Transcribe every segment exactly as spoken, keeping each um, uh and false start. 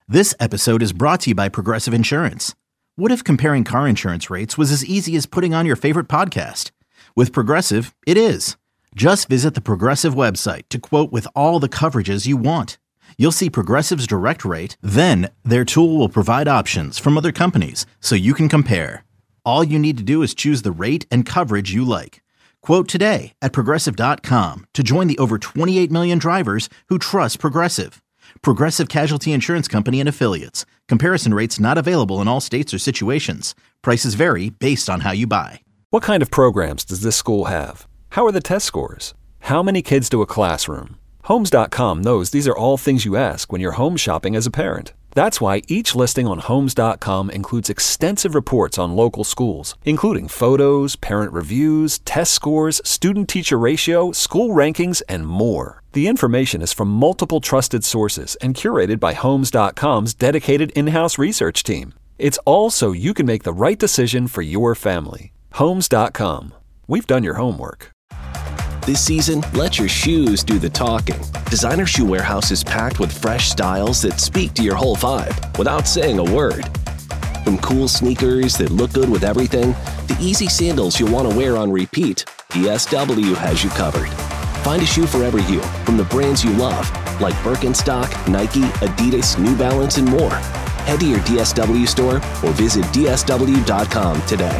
This episode is brought to you by Progressive Insurance. What if comparing car insurance rates was as easy as putting on your favorite podcast? With Progressive, it is. Just visit the Progressive website to quote with all the coverages you want. You'll see Progressive's direct rate, then their tool will provide options from other companies so you can compare. All you need to do is choose the rate and coverage you like. Quote today at Progressive dot com to join the over twenty-eight million drivers who trust Progressive. Progressive Casualty Insurance Company and Affiliates. Comparison rates not available in all states or situations. Prices vary based on how you buy. What kind of programs does this school have? How are the test scores? How many kids do a classroom? Homes dot com knows these are all things you ask when you're home shopping as a parent. That's why each listing on Homes dot com includes extensive reports on local schools, including photos, parent reviews, test scores, student-teacher ratio, school rankings, and more. The information is from multiple trusted sources and curated by Homes dot com's dedicated in-house research team. It's all so you can make the right decision for your family. Homes dot com. We've done your homework. This season, let your shoes do the talking. Designer Shoe Warehouse is packed with fresh styles that speak to your whole vibe without saying a word. From cool sneakers that look good with everything, to easy sandals you'll want to wear on repeat, D S W has you covered. Find a shoe for every you from the brands you love, like Birkenstock, Nike, Adidas, New Balance, and more. Head to your D S W store or visit D S W dot com today.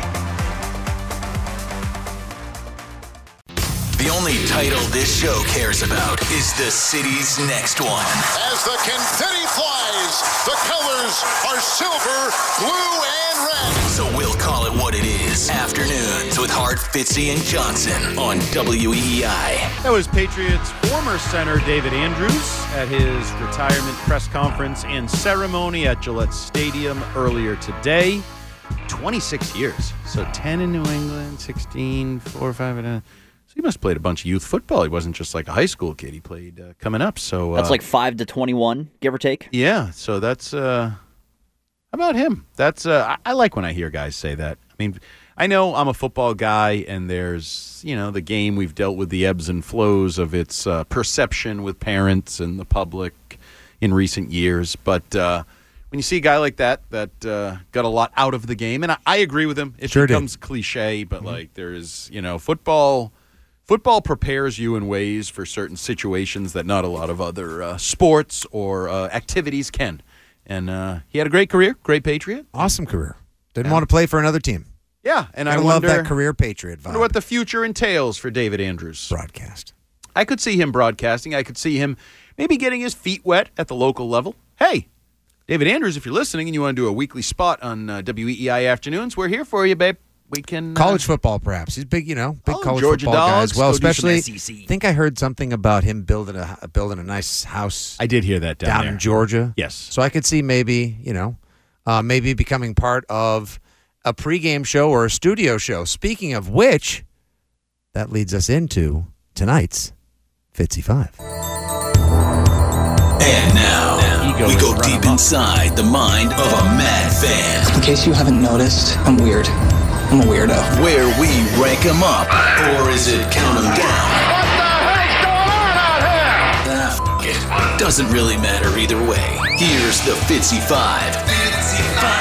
The only title this show cares about is the city's next one. As the confetti flies, the colors are silver, blue, and red. So we'll call it what it is. Afternoons with Hart, Fitzy, and Johnson on W E E I. That was Patriots former center David Andrews at his retirement press conference and ceremony at Gillette Stadium earlier today. twenty-six years. So ten in New England, sixteen, four, five, and a... He must have played a bunch of youth football. He wasn't just like a high school kid. He played uh, coming up. So uh, that's like five to twenty-one, give or take. Yeah. So that's uh, how about him. That's uh, I, I like when I hear guys say that. I mean, I know I'm a football guy, and there's you know the game. We've dealt with the ebbs and flows of its uh, perception with parents and the public in recent years. But uh, when you see a guy like that that uh, got a lot out of the game, and I, I agree with him. It sure becomes did. cliche, but mm-hmm. like there is you know football. Football prepares you in ways for certain situations that not a lot of other uh, sports or uh, activities can. And uh, he had a great career, great Patriot. Awesome career. Didn't yeah. want to play for another team. Yeah, and I, I love wonder, that career Patriot vibe. Wonder what the future entails for David Andrews. Broadcast. I could see him broadcasting. I could see him maybe getting his feet wet at the local level. Hey, David Andrews, if you're listening and you want to do a weekly spot on uh, W E E I Afternoons, we're here for you, babe. We can college uh, football, perhaps. He's big, you know, big oh, college Georgia football Dogs, guy as well. go do some Especially, S E C. I think I heard something about him building a building a nice house. I did hear that down, down there. in Georgia. Yes, so I could see maybe, you know, uh, maybe becoming part of a pregame show or a studio show. Speaking of which, that leads us into tonight's Fitzy Five. And now, now we go deep inside the mind of a mad fan. In case you haven't noticed, I'm weird. I'm a weirdo. Where we rank them up, or is it count them down? What the heck's going on out here? Ah, f- it. Doesn't really matter either way. Here's the Fitzy Five. Fitzy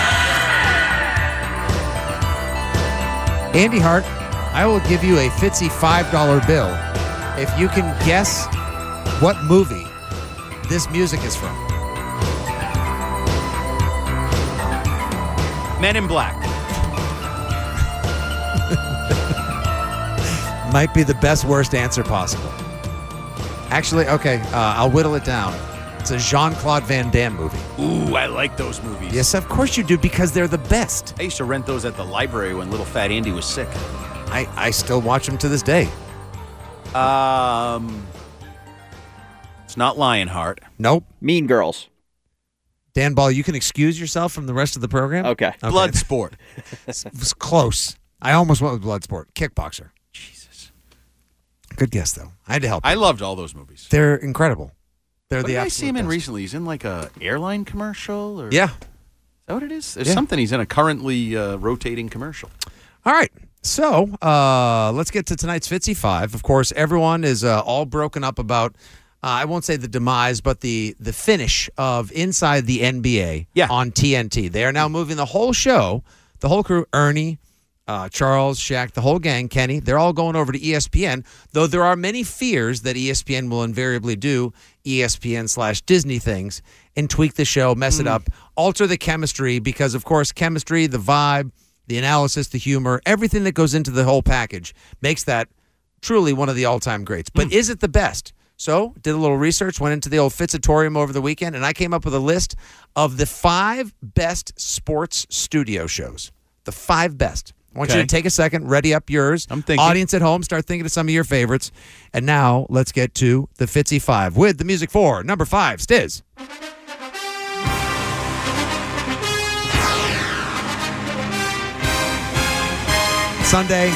Five. Andy Hart, I will give you a Fitzy five dollar bill if you can guess what movie this music is from. Men in Black. Might be the best, worst answer possible. Actually, okay, uh, I'll whittle it down. It's a Jean-Claude Van Damme movie. Ooh, I like those movies. Yes, of course you do, because they're the best. I used to rent those at the library when little fat Andy was sick. I, I still watch them to this day. Um, It's not Lionheart. Nope. Mean Girls. Dan Ball, you can excuse yourself from the rest of the program? Okay. okay. Bloodsport. It was close. I almost went with Bloodsport. Kickboxer. Jesus. Good guess, though. I had to help. I you. loved all those movies. They're incredible. They're what the did I see him absolute in best. recently? He's in like a airline commercial? Or Yeah. Is that what it is? There's Yeah. something. He's in a currently uh, rotating commercial. All right. So uh, let's get to tonight's Fitzy Five. Of course, everyone is uh, all broken up about I won't say the demise, but the the finish of Inside the N B A Yeah. on T N T. They are now moving the whole show, the whole crew, Ernie, uh, Charles, Shaq, the whole gang, Kenny, they're all going over to E S P N, though there are many fears that E S P N will invariably do E S P N slash Disney things and tweak the show, mess it up, alter the chemistry, because, of course, chemistry, the vibe, the analysis, the humor, everything that goes into the whole package makes that truly one of the all-time greats. But is it the best? So, did a little research, went into the old Fitzatorium over the weekend, and I came up with a list of the five best sports studio shows. The five best. I want Okay. you to take a second, ready up yours. I'm thinking. Audience at home, start thinking of some of your favorites. And now, let's get to the Fitzy Five with the music for number five, Stiz. Sunday,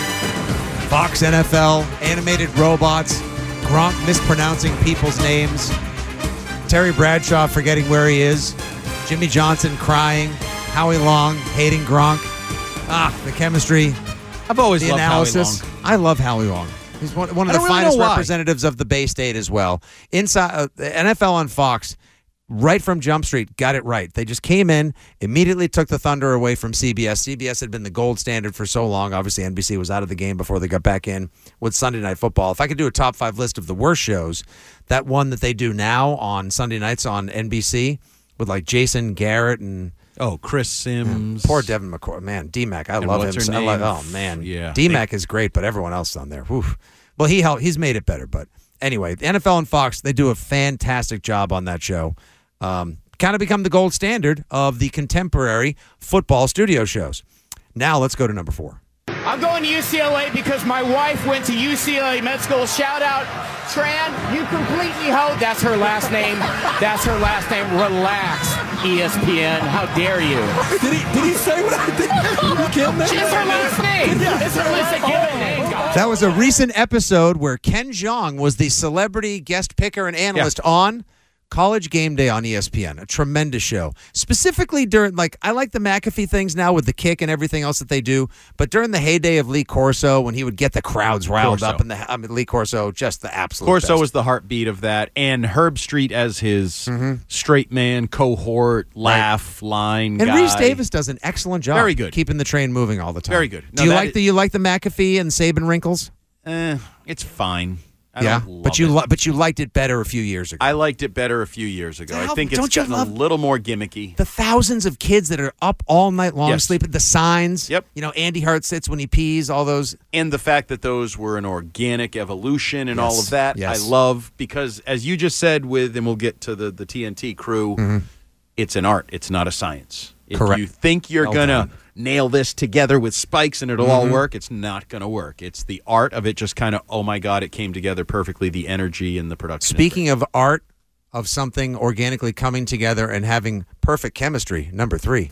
Fox N F L, animated robots, Gronk mispronouncing people's names, Terry Bradshaw forgetting where he is, Jimmy Johnson crying, Howie Long hating Gronk. Ah, the chemistry, I've always the loved analysis. Howie Long. I love Howie Long. He's one, one of I the don't really finest know why. representatives of the Bay State as well. Inside uh, the N F L on Fox, right from Jump Street, got it right. They just came in, immediately took the thunder away from C B S. C B S had been the gold standard for so long. Obviously, N B C was out of the game before they got back in with Sunday Night Football. If I could do a top five list of the worst shows, that one that they do now on Sunday nights on N B C with like Jason Garrett and Oh, Chris Sims. poor Devin McCoy. Man, D-Mac, I And love what's him. her I love, name? oh, man. Yeah. D-Mac is great, but everyone else on there. Whew. Well, he helped, he's made it better. But anyway, the N F L and Fox, they do a fantastic job on that show. Um, kind of become the gold standard of the contemporary football studio shows. Now let's go to number four. I'm going to U C L A because my wife went to U C L A Med School. Shout out, Tran, you completely hoe. That's her last name. That's her last name. Relax, E S P N. How dare you? Did he did he say what I did? You killed me? It's her last name. It's her last given name, guys. That was a recent episode where Ken Jeong was the celebrity guest picker and analyst on College Game Day on E S P N. A tremendous show. Specifically during, like, I like the McAfee things now with the kick and everything else that they do, but during the heyday of Lee Corso, when he would get the crowds riled Corso. up, and the I mean, Lee Corso, just the absolute Corso best. was the heartbeat of that, and Herb Street as his straight man, cohort, laugh, line And guy. Reese Davis does an excellent job. Very good. Keeping the train moving all the time. Very good. No, do you that like is- the you like the McAfee and Saban wrinkles? Eh, it's fine. I yeah, don't love but you it. li- but you liked it better a few years ago. I liked it better a few years ago. I How- think it's don't you gotten love- a little more gimmicky. The thousands of kids that are up all night long Yes. sleeping, the signs. Yep. You know, Andy Hart sits when he pees, all those. And the fact that those were an organic evolution and all Yes. of that, Yes. I love, because as you just said with, and we'll get to the, the T N T crew, it's an art. It's not a science. If Correct. you think you're Well going to done. nail this together with spikes and it'll all work, it's not going to work. It's the art of it just kind of, oh my God, it came together perfectly, the energy and the production. Speaking of art, of something organically coming together and having perfect chemistry, number three.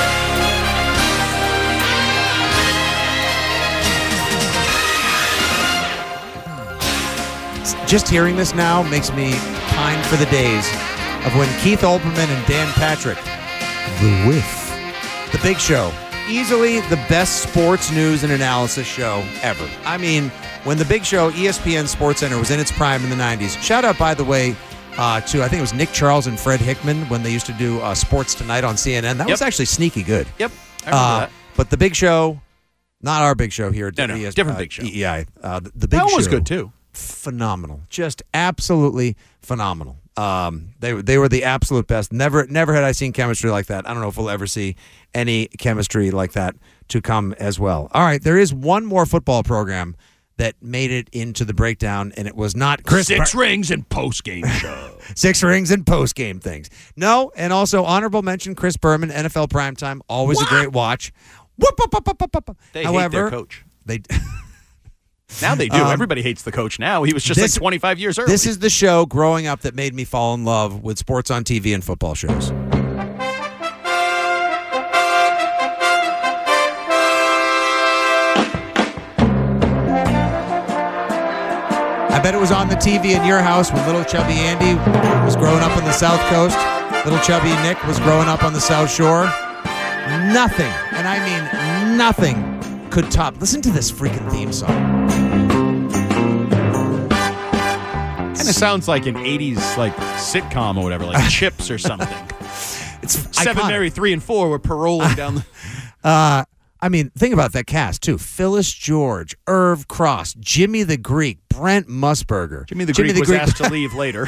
Just hearing this now makes me pine for the days of when Keith Olbermann and Dan Patrick, The Whiff, The Big Show, easily the best sports news and analysis show ever. I mean, when The Big Show, E S P N SportsCenter, was in its prime in the nineties. Shout out, by the way, uh, to, I think it was Nick Charles and Fred Hickman when they used to do uh, Sports Tonight on C N N. That Yep. was actually sneaky good. Yep, I remember Uh, that. but The Big Show, not our Big Show here. at No, no, E S- different uh, Big Show. E E I. Uh, the, the Big That Show was good too. phenomenal, just absolutely phenomenal. Um, they they were the absolute best. Never never had I seen chemistry like that. I don't know if we'll ever see any chemistry like that to come as well. All right, there is one more football program that made it into the breakdown, and it was not Chris. Six Bur- rings and post-game show. Six rings and post game things. No, and also honorable mention Chris Berman, N F L primetime, always a great watch. Whoop, whoop, whoop, whoop, whoop, whoop. They However, hate their coach. They. Now they do. Um, Everybody hates the coach now. He was just this- like twenty-five years early. This is the show growing up that made me fall in love with sports on T V and football shows. I bet it was on the T V in your house when little chubby Andy was growing up on the South Coast. Little chubby Nick was growing up on the South Shore. Nothing, and I mean nothing, could top. Listen to this freaking theme song. I Kind of sounds like an eighties like sitcom or whatever, like Chips or something. It's Seven, iconic. Mary, three, and four were paroling down the... Uh, I mean, think about that cast, too. Phyllis George, Irv Cross, Jimmy the Greek, Brent Musburger. Jimmy the Greek was asked to leave later.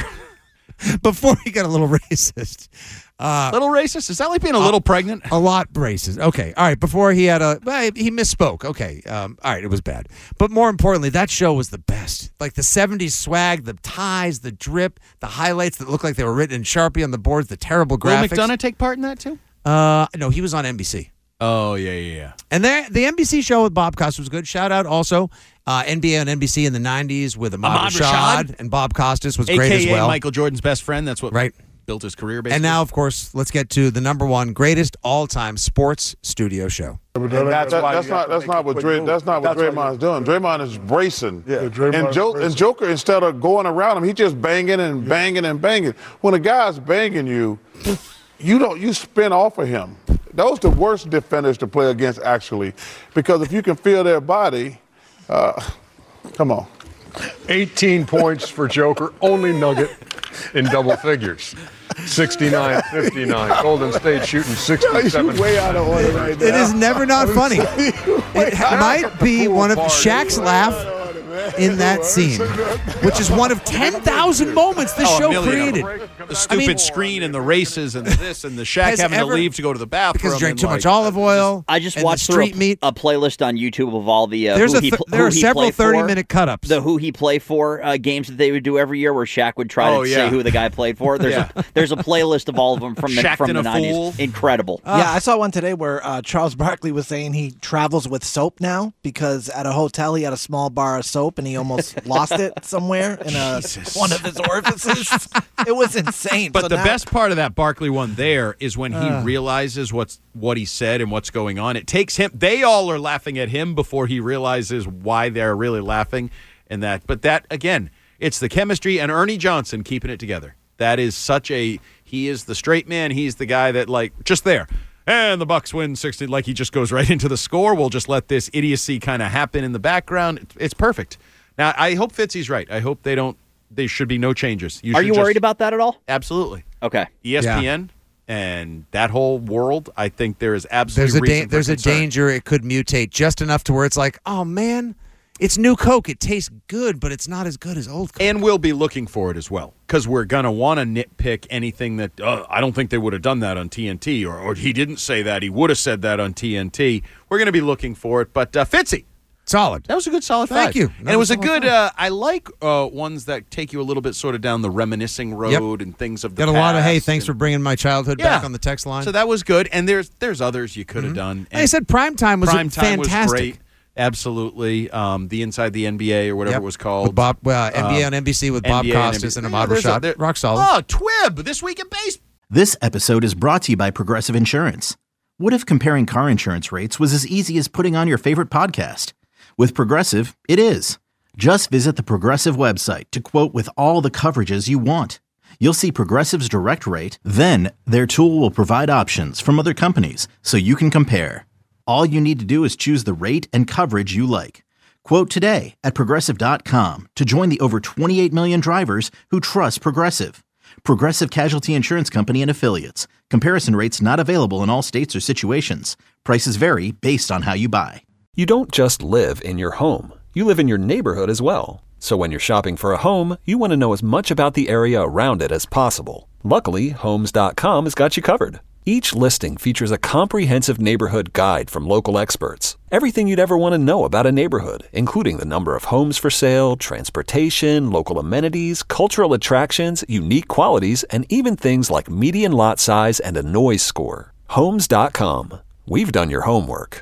Before he got a little racist. Uh, little racist? Is that like being a little pregnant? A lot racist. Okay. All right. Before he had a, well, he misspoke. Okay. Um, all right. It was bad. But more importantly, that show was the best. Like the seventies swag, the ties, the drip, the highlights that looked like they were written in Sharpie on the boards, the terrible Will graphics. McDonough take part in that too? Uh, no, he was on N B C. Oh, yeah, yeah, yeah. And there, the N B C show with Bob Costas was good. Shout out also uh, N B A on N B C in the nineties with Ahmad, Ahmad Rashad, Rashad. and Bob Costas was A K A great as well. Michael Jordan's best friend. That's what right. built his career, basically. And now, of course, let's get to the number one greatest all-time sports studio show. That, that, that's not that's not what Dray, that's not what Draymond's doing. Draymond is bracing. Yeah, and, jo- and Joker, instead of going around him, he just banging and banging and banging. When a guy's banging you, you don't you spin off of him. Those are the worst defenders to play against, actually, because if you can feel their body, uh, come on. eighteen points for Joker, only Nugget in double figures. sixty-nine fifty-nine. Golden State shooting sixty-seven. You're way out of order right now. It is never not funny. It might be one of Shaq's laugh in that scene, which is one of ten thousand moments this Oh, a show million created. of them. The stupid I mean, screen and the races and this and the Shaq Has having ever- to leave to go to the bathroom. because he drank and, too like, much olive oil. I just and watched the through street a, meat. a playlist on YouTube of all the uh, There's who a he th- pl- there who are he several played for, thirty-minute cut-ups. The who he play for uh, games that they would do every year, where Shaq would try Oh, to yeah. say who the guy played for. There's Yeah. a there's a playlist of all of them from the Shaq'd from in the a nineties. fool. Incredible. Yeah, I saw one today where uh, Charles Barkley was saying he travels with soap now because at a hotel he had a small bar of soap and he almost lost it somewhere in a, one of his orifices. It was insane. But So the now- best part of that Barkley one there is when he Uh. realizes what's what he said and what's going on. It takes him. They all are laughing at him before he realizes why they're really laughing, and that. But that again, it's the chemistry and Ernie Johnson keeping it together. That is such a. He is the straight man. He's the guy that like just there. And the Bucks win sixty. Like he just goes right into the score. We'll just let this idiocy kind of happen in the background. It- It's perfect. Now I hope Fitzy's right. I hope they don't. There should be no changes. Are should you just- worried about that at all? Absolutely. Okay. E S P N and that whole world, I think there is absolutely There's a reason da- for there's a concern. danger it could mutate just enough to where it's like, oh man, it's new Coke. It tastes good, but it's not as good as old Coke. And we'll be looking for it as well because we're going to want to nitpick anything that uh, I don't think they would have done that on T N T or, or he didn't say that. He would have said that on T N T. We're going to be looking for it. But uh, Fitzy. Solid. That was a good solid Thank five. you. And That it was was a solid good, uh, I like uh, ones that take you a little bit sort of down the reminiscing road and things of the Got a past. lot of, hey, thanks and- for bringing my childhood Yeah. back on the text line. So that was good. And there's there's others you could have done. Hey, I said Primetime was Prime Time was fantastic. great. Absolutely. Um, the Inside the N B A or whatever Yep. it was called. With Bob, uh, N B A Um, on N B C with Bob N B A Costas N and B A. Ahmad Yeah, there's a- Rashad. there- Rock solid. Oh, Twib, this week in baseball. This episode is brought to you by Progressive Insurance. What if comparing car insurance rates was as easy as putting on your favorite podcast? With Progressive, it is. Just visit the Progressive website to quote with all the coverages you want. You'll see Progressive's direct rate, then their tool will provide options from other companies so you can compare. All you need to do is choose the rate and coverage you like. Quote today at Progressive dot com to join the over twenty-eight million drivers who trust Progressive. Progressive Casualty Insurance Company and Affiliates. Comparison rates not available in all states or situations. Prices vary based on how you buy. You don't just live in your home. You live in your neighborhood as well. So when you're shopping for a home, you want to know as much about the area around it as possible. Luckily, Homes dot com has got you covered. Each listing features a comprehensive neighborhood guide from local experts. Everything you'd ever want to know about a neighborhood, including the number of homes for sale, transportation, local amenities, cultural attractions, unique qualities, and even things like median lot size and a noise score. Homes dot com. We've done your homework.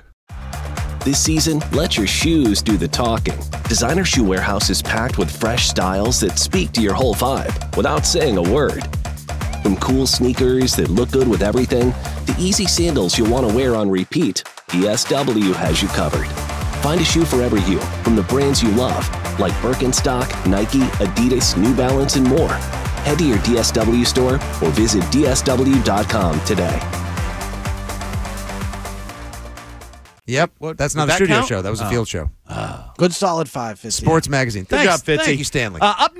This season, let your shoes do the talking. Designer Shoe Warehouse is packed with fresh styles that speak to your whole vibe without saying a word. From cool sneakers that look good with everything, to easy sandals you'll want to wear on repeat, D S W has you covered. Find a shoe for every you from the brands you love, like Birkenstock, Nike, Adidas, New Balance, and more. Head to your D S W store or visit D S W dot com today. Yep. That's not Did a that studio count? show. That was a Oh. field show. Good solid five, Fitzy. Sports Magazine. Good Thanks. job, Fitzy. Thank you, Stanley. Uh, up next,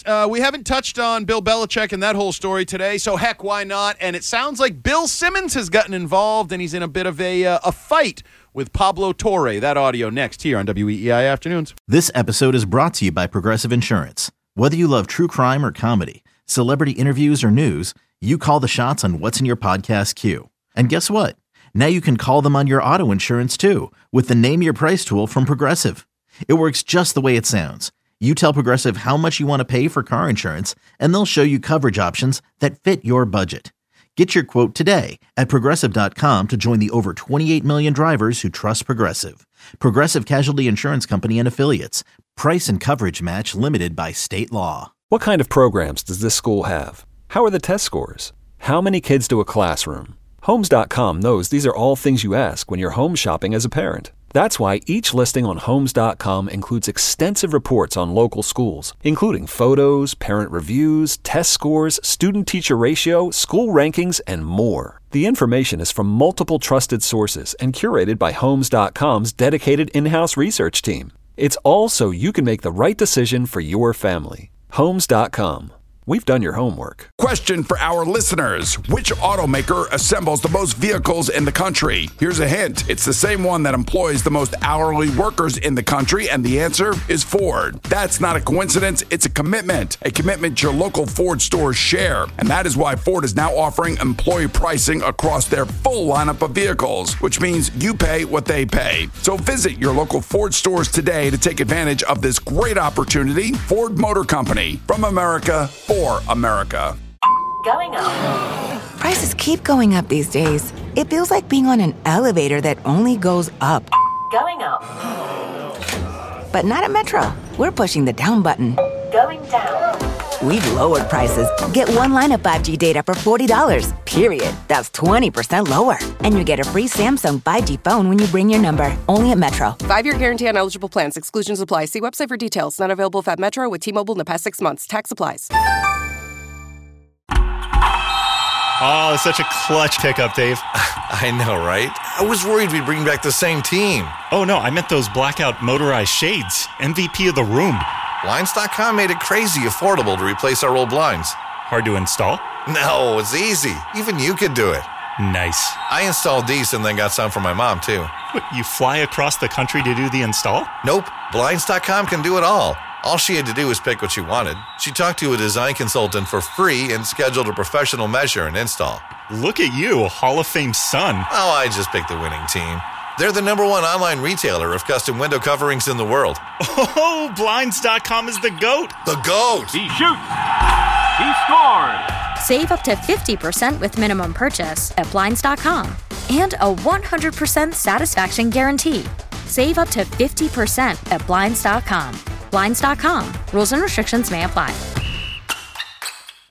Uh, we haven't touched on Bill Belichick and that whole story today, so heck, why not? And it sounds like Bill Simmons has gotten involved, and he's in a bit of a uh, a fight with Pablo Torre. That audio next here on W E E I Afternoons. This episode is brought to you by Progressive Insurance. Whether you love true crime or comedy, celebrity interviews or news, you call the shots on what's in your podcast queue. And guess what? Now you can call them on your auto insurance too with the Name Your Price tool from Progressive. It works just the way it sounds. You tell Progressive how much you want to pay for car insurance, and they'll show you coverage options that fit your budget. Get your quote today at Progressive dot com to join the over twenty-eight million drivers who trust Progressive. Progressive Casualty Insurance Company and Affiliates. Price and coverage match limited by state law. What kind of programs does this school have? How are the test scores? How many kids do a classroom? Homes dot com knows these are all things you ask when you're home shopping as a parent. That's why each listing on Homes dot com includes extensive reports on local schools, including photos, parent reviews, test scores, student-teacher ratio, school rankings, and more. The information is from multiple trusted sources and curated by Homes dot com's dedicated in-house research team. It's all so you can make the right decision for your family. Homes dot com. We've done your homework. Question for our listeners. Which automaker assembles the most vehicles in the country? Here's a hint. It's the same one that employs the most hourly workers in the country, and the answer is Ford. That's not a coincidence. It's a commitment. A commitment your local Ford stores share. And that is why Ford is now offering employee pricing across their full lineup of vehicles, which means you pay what they pay. So visit your local Ford stores today to take advantage of this great opportunity. Ford Motor Company. From America, for America. Going up. Prices keep going up these days. It feels like being on an elevator that only goes up. Going up. But not at Metro. We're pushing the down button. Going down. We've lowered prices. Get one line of five G data for forty dollars. Period. That's twenty percent lower. And you get a free Samsung five G phone when you bring your number. Only at Metro. Five-year guarantee on eligible plans. Exclusions apply. See website for details. Not available if at Metro with T-Mobile in the past six months. Tax applies. Oh, it's such a clutch pickup, Dave. I know, right? I was worried we'd bring back the same team. Oh, no, I meant those blackout motorized shades. M V P of the room. Blinds dot com made it crazy affordable to replace our old blinds. Hard to install? No, it's easy. Even you could do it. Nice. I installed these and then got some for my mom, too. What, you fly across the country to do the install? Nope. Blinds dot com can do it all. All she had to do was pick what she wanted. She talked to a design consultant for free and scheduled a professional measure and install. Look at you, a Hall of Fame son. Oh, I just picked the winning team. They're the number one online retailer of custom window coverings in the world. Oh, Blinds dot com is the GOAT. The GOAT. He shoots. He scores. Save up to fifty percent with minimum purchase at Blinds dot com. And a one hundred percent satisfaction guarantee. Save up to fifty percent at Blinds dot com. Blinds dot com. Rules and restrictions may apply.